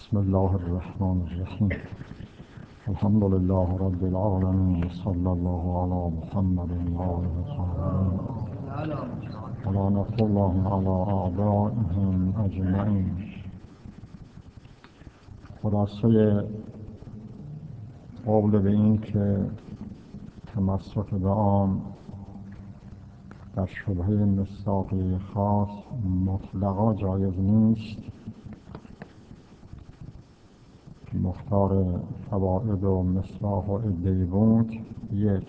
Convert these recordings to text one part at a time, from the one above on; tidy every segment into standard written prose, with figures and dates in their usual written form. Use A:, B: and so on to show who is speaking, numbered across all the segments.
A: بسم الله الرحمن الرحیم. الحمد لله رب العالمین، صلی الله علی محمد و آله الطاهرین و لعنة الله علی اعدائهم اجمعین. خلاصه قول به این که تمسک به آن در شبهه مصداقی خاص مطلقا جایز نیست، مختار فواید و مصباح و عده‌ای بود. یک،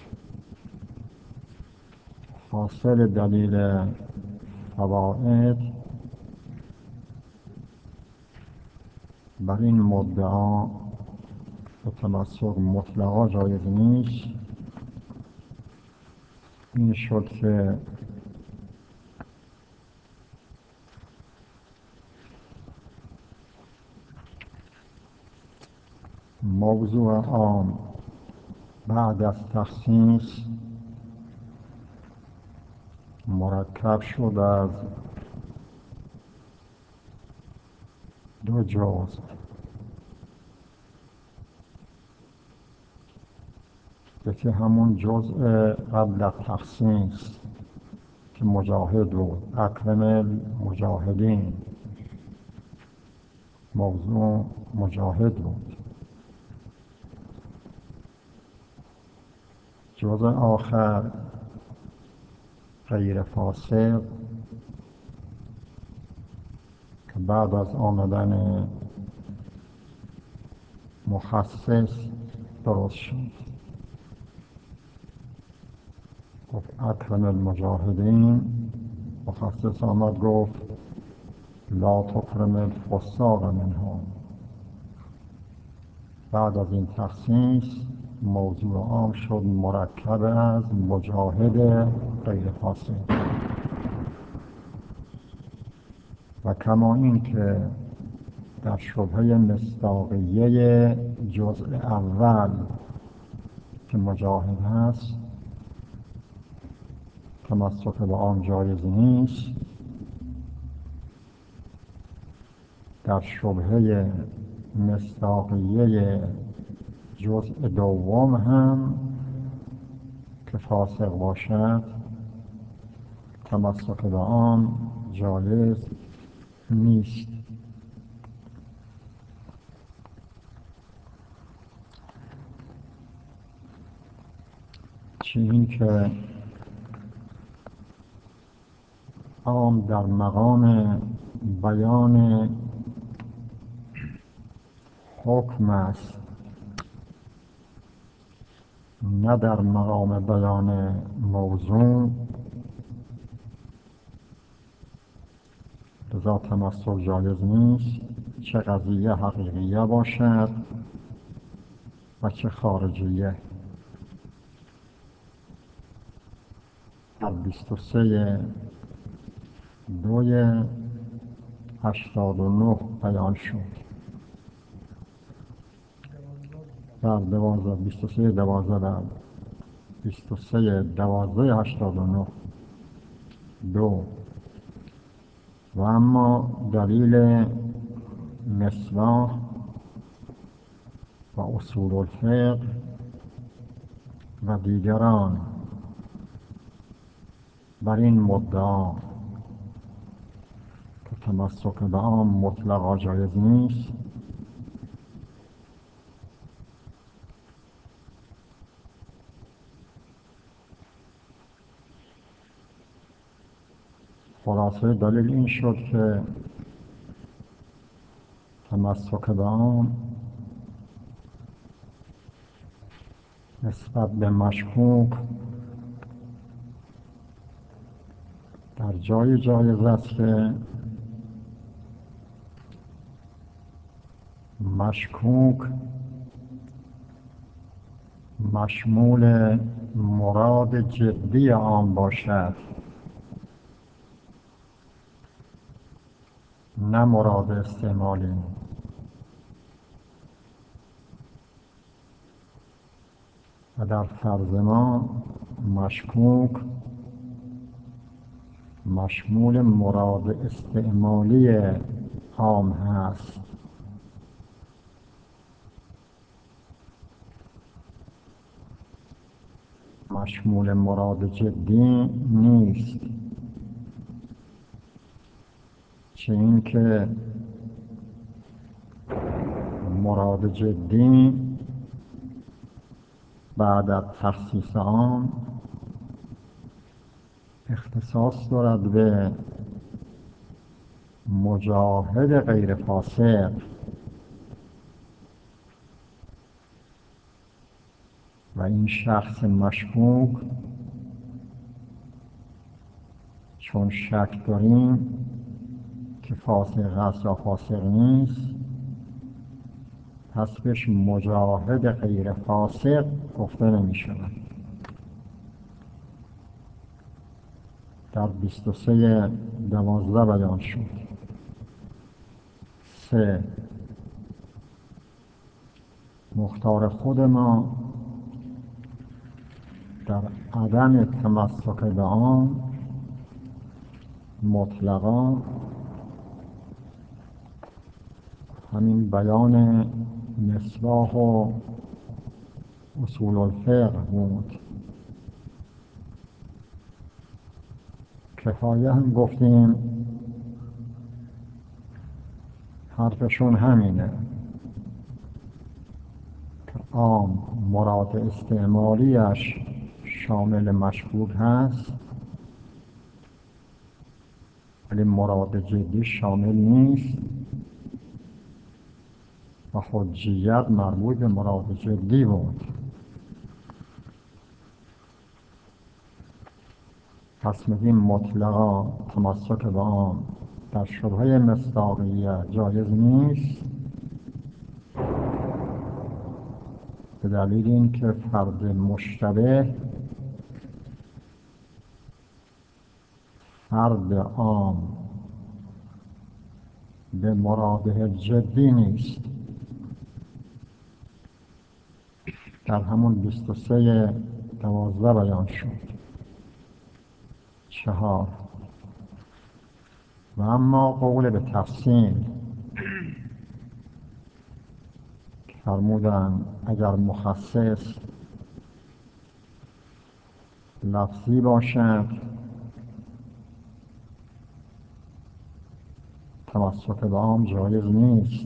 A: حاصل دلیل فواید بر این مدعا به تمسک مطلقا جایز نیست این شد که موضوع عام بعد از تخصیص مرکب شد از دو جزء. یکی همون جزء قبل از تخصیص که مجاهد بود، اکرم المجاهدین، موضوع مجاهد بود. جزء آخر غیر فاسق که بعد از آمدن مخصص درست شد. گفت اکرم المجاهدین، مخصص آمد گفت لا تکرم الفساق منهم. بعد از این تخصیص موضوع عام شد مرکب از مجاهد غیر فاسق. و کما این که در شبهه مصداقیه جزء اول که مجاهد هست تمسک به آن جایز نیست، در شبهه مصداقیه جزء دوم هم که فاسق باشد تمسک به آن جایز نیست. چه این که عام در مقام بیان حکم است، نه در مقام بیان موضوع، لذا تمسک جایز نیست، چه قضیه حقیقیه باشد و چه خارجیه. از 23/2/89 بیان شد. در 23/12/89 دو. و اما دلیل مصباح و اصول الفقه و دیگران بر این مدعا که تمسک به آن مطلقا جایز نیست خلاصه دلیل این شد که تمسک به آن نسبت به مشکوک در جای جایز است که مشکوک مشمول مراد جدی آن باشد، نه مراد استعمالی. و در فرض ما مشکوک مشمول مراد استعمالی عام هست مشمول مراد جدی نیست، چه این که مراد جدی بعد از تخصیص آن اختصاص دارد به مجاهد غیر فاسق و این شخص مشکوک چون شک داریم که فاسق است یا فاسق نیست، پس بهش مجاهد غیر فاسق گفته نمی شود. در 23:12 بیان شد. 3. مختار خود ما در عدم تمسک به آن مطلقا همین بیان مصباح و اصول الفقه بود. کفایه هم گفتیم حرفشون همینه که عام مراد استعمالیش شامل مشکوک هست، ولی مراد جدی شامل نیست و حجیت مربوط به مراد جدی بود. پس میگیم مطلقا تمسک به آن در شبهه مصداقیت جایز نیست، به دلیل اینکه فرد مشتبه فرد عام به مراده جدی نیست. در همون 23:12 بیان شد. 4. و اما قول به تفصیل که فرمودن اگر مخصص لفظی باشد تمسک به عام جایز نیست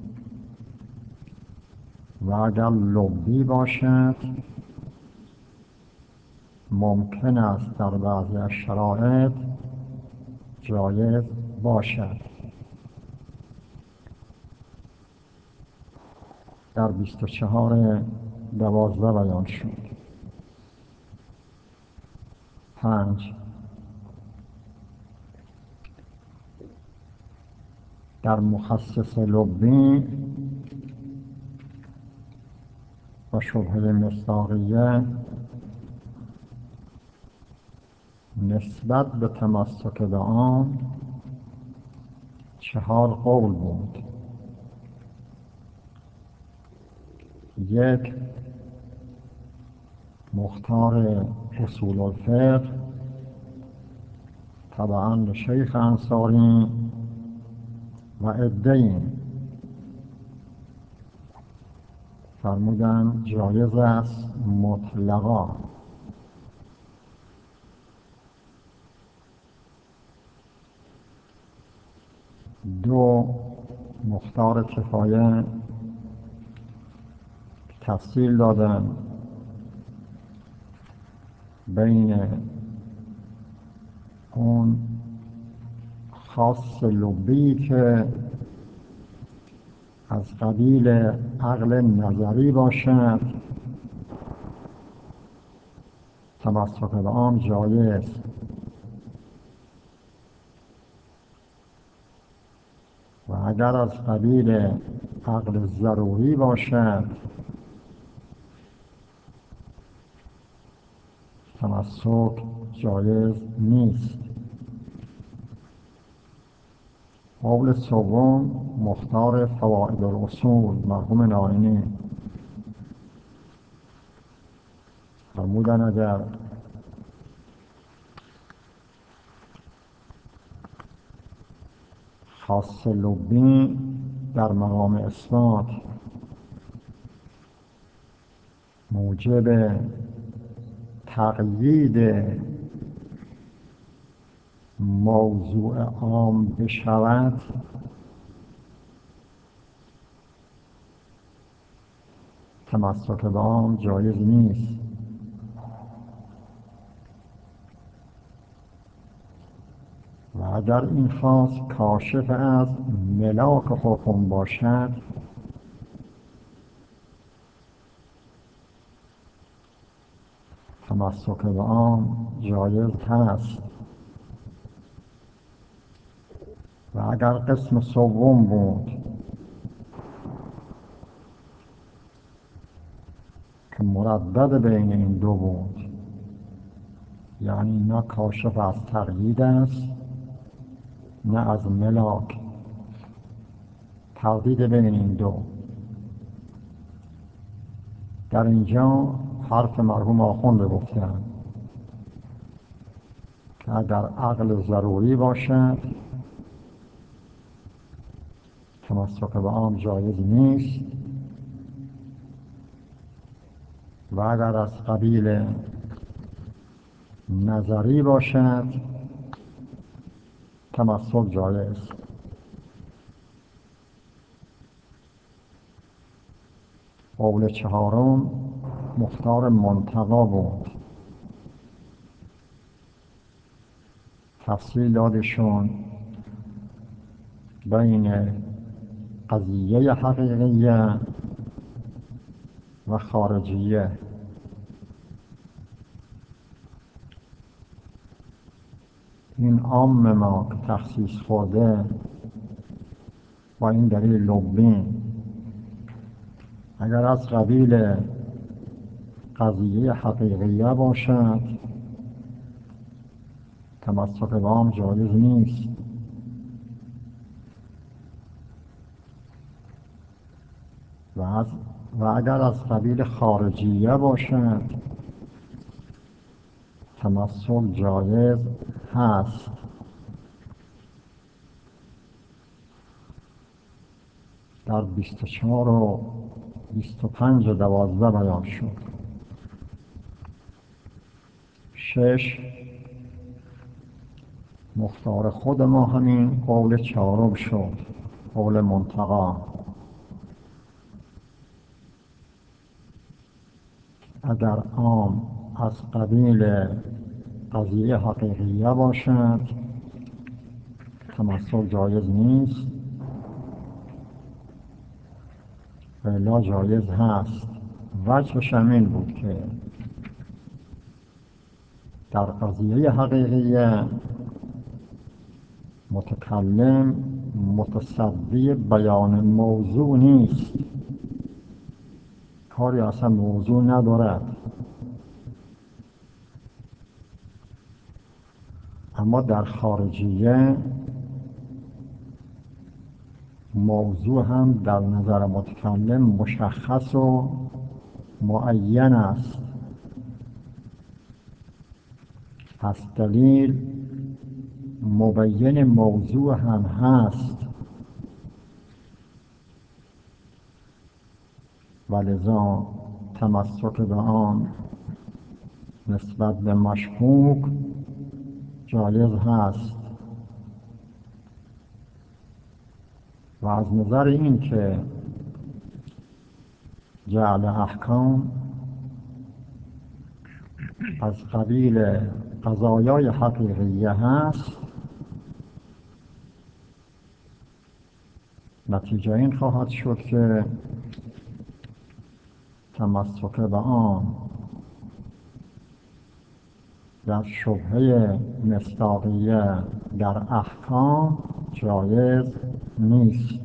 A: و اگر لفظی باشد ممکن است در بعضی از شرایط جایز باشد. در 24:12 بیان شد. 5. در مخصص لفظی و شبهه مصداقیه نسبت به تمسک به آن 4 قول بود. 1. مختار اصول الفقه تبعاً شیخ انصاری و عده‌ای فرمودن جایز است مطلقا. 2. مختار کفایه تفصیل دادن بین اون خاص لبی که از قبیل عقل نظری باشد تمسک به آن جایز، و اگر از قبیل عقل ضروری باشد تمسک جایز نیست. قول سوم مختار فواید الاصول مرحوم نائینی فرمودن اگر خاص لبی در مقام اثبات موجب تقیید موضوع عام بشود تمسک به عام جایز نیست. و اگر این خاص کاشف از ملاک حکم باشد تمسک به عام جایز هست. و اگر قسم سوم بود که مردد بین این دو بود، یعنی نه کاشف از تقیید است نه از ملاک، تردید بین این دو، در اینجا حرف مرحوم آخوند گفتن که اگر عقل ضروری باشد تمسک به عام جایز نیست، و اگر از قبیل نظری باشد تمسک جایز. قول چهارم مختار منتقی بود. تفصیل دادشون بین قضیه حقیقیه و خارجیه. این عام ما که تخصیص خورده با این دلیل لبین اگر از قبیل قضیه حقیقیه باشد تمسک به عام جایز نیست. و اگر از قبیل خارجیه باشد تمسک جایز هست. در 24 و 25 12 بیان شد. 6 مختار خود ما همین قول چهارم شد، قول منتقی. اگر عام از قبیل قضیه حقیقیه باشد تمسک جایز نیست، ولی جایز هست. وجهش همین بود که در قضیه حقیقیه متکلم متصدی بیان موضوع نیست، کاری اصلا موضوع ندارد. اما در خارجیه موضوع هم در نظر متکلم مشخص و معین است. پس دلیل مبین موضوع هم هست و لذا تمسک به آن نسبت به مشکوک جایز هست. و از نظر این که جعل احکام از قبیل قضایای حقیقیه هست، نتیجه این خواهد شد که تمسک به آن در شبهه مصداقیه در احکام جایز نیست.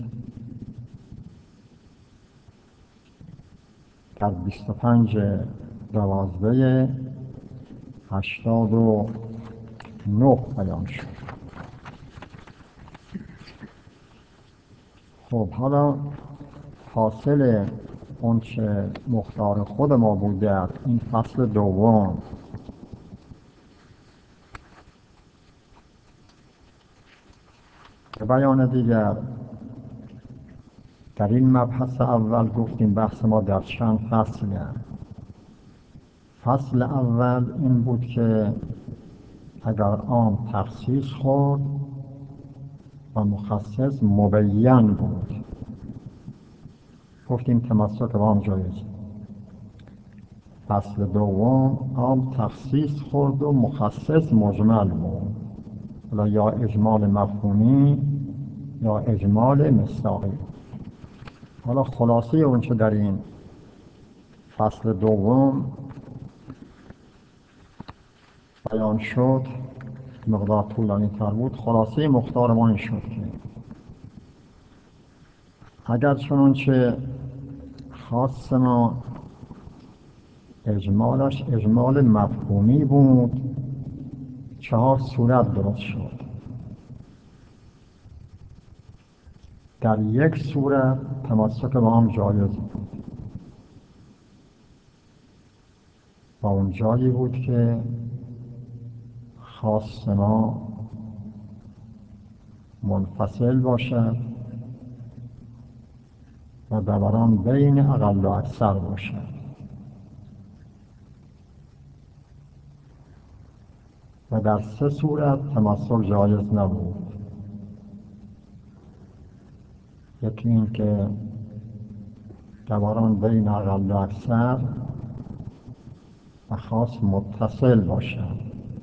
A: در 25 12 89 بیان شد. خب حالا حاصل اون چه مختار خود ما بوده این فصل دوم به بیان دیگر در این مبحث اول گفتیم بحث ما در چند فصله. فصل اول این بود که اگر عام تخصیص خورد و مخصص مبین بود، گفتیم تمسک به عام جایز. فصل دوم عام تخصیص خورد و مخصص مجمل بود، حالا یا اجمال مفهومی یا اجمال مصداقی. حالا خلاصه اونچه در این فصل دوم بیان شد مقدار طولانی تر بود. خلاصه مختار ما این شد که اگر چنانچه خاص ما اجمالش اجمال مفهومی بود، 4 صورت درست شد. در یک صورت تمسک با هم جایز بود و اون جایی بود که خاص ما منفصل باشد و دوران بین اقل و اکثر باشد و در 3 صورت تمسک جایز نبود. یکی این که دوران بین اقل و اکثر و خاص متصل باشد.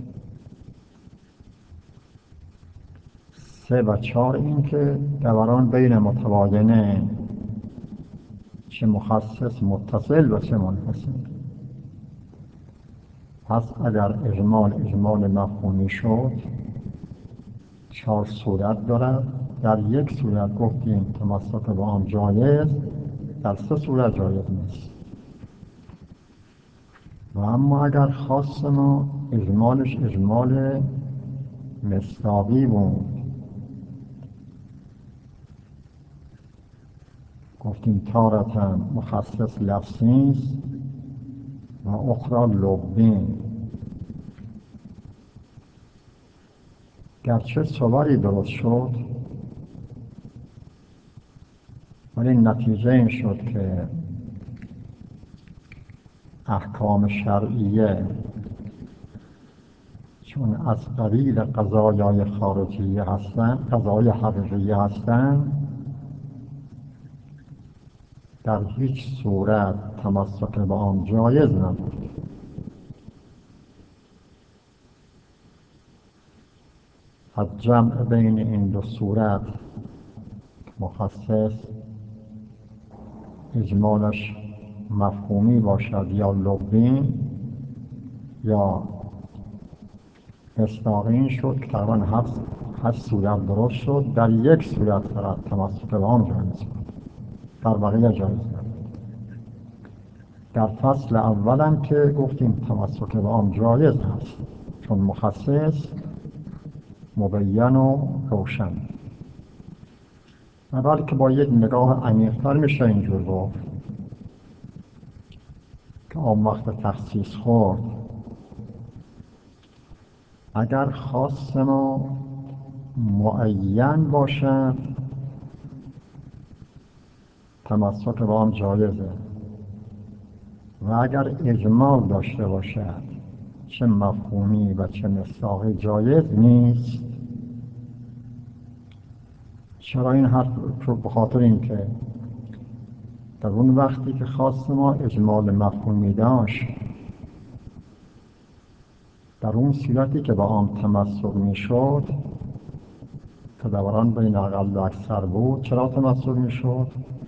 A: 3 و 4 این که دوران بین متباینه، چه مخصص متصل و چه منفصل. پس اگر اجمال مفهومی شد 4 صورت دارد. در یک صورت گفتیم تمسک با هم جایز، در 3 صورت جایز نیست. و اما اگر خاص ما اجمالش اجمال مصداقی بود، گفتیم تارة مخصص لفظی است و اخرى لغوی. گرچه صوری درست شد ولی نتیجه این شد که احکام شرعیه چون از قبیل قضایای خارجیه هستند، قضایای حقیقیه هستند، در هیچ صورت تمسک به آن جایز نبود. از جمع بین این 2 صورت مخصص اجمالش مفهومی باشد یا لغوی یا مصداقی شد که تقریبا 8 صورت درست شد. در یک صورت فقط تمسک به آن جایز بود، در بقیه جایز نبود. در فصل اولم که گفتیم تمسک به آن جایز هست چون مخصص مبین و روشن. بلکه با یک نگاه عمیق‌تر میشه اینجور گفت که آن وقت تخصیص خورد اگر خاص ما معین باشد تمسک با آن جایزه و اگر اجمال داشته باشد چه مفهومی و چه مصداقی جایز نیست. چرا این حرف؟ به خاطر اینکه در اون وقتی که خاص ما اجمال مفهومی داشت، در اون صورتی که با آن تمسک میشد که دوران بین اقل و اکثر بود، چرا تمسک میشد؟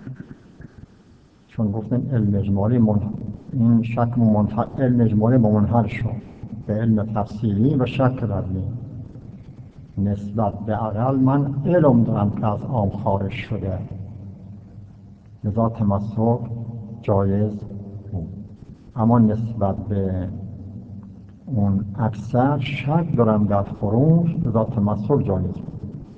A: چون گفتیم علم اجمالی این شک علم اجمالی منحل شد به علم تفصیلی و شک روی. نسبت به اقل من علم دارم که از عام خارج شده، لذا تمسک جایز بود. اما نسبت به اون اکثر شک دارم در خروج، لذا تمسک جایز بود.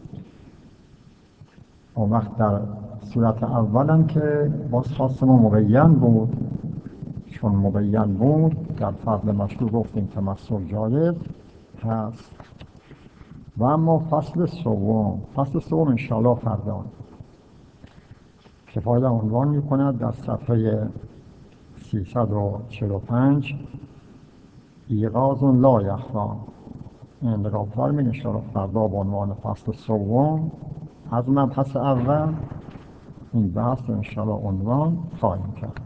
A: اون وقت در صورت اولم که باز خاص ما مبین بود، چون مبین بود در فضل مشروع گفتیم تمسک جایز هست. و اما فصل سوم انشاءالله فردا کفایت عنوان می کند در صفحه 345 ایغاز لا یخفا. این رابطه می نشه فردا به عنوان فصل سوم از مبحث اول این بحث انشاءالله عنوان خواهیم کرد.